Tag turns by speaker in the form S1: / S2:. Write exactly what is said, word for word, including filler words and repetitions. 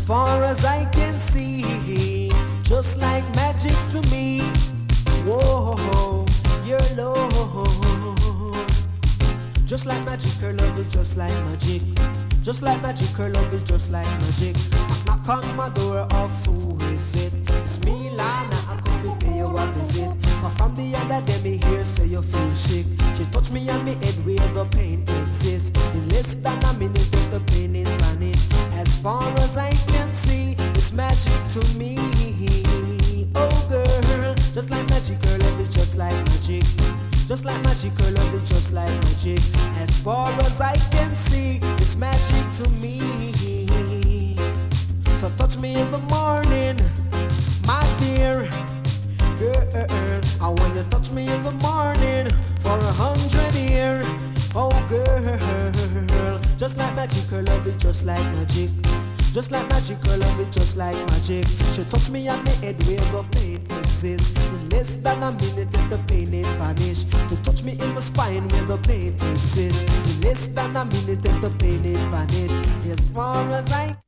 S1: far as I can see, just like magic to me. Whoa, your love, just like magic, her love is just like magic. Just like magic, her love is just like magic. Knock, knock on my door, ask who is it? It's me, Lana, I come to pay you a visit. But from the other day, me hear say you feel sick. She touched me on me head where the pain exists. In less than a minute, just the pain is vanished. As far as I can see, it's magic to me. Oh girl, just like magic, her love is just like magic. Just like magic, her love is just like magic. As far as I can see, it's magic to me. So touch me in the morning, my dear girl. I want you to touch me in the morning for a hundred years. Oh girl, just like magic, her love is just like magic. Just like magic, her love is just like magic. She touch me on the head where the pain exists. In less than a minute, is the pain it vanish. To touch me in my spine where the pain exists. In less than a minute, is the pain it vanish. As far as I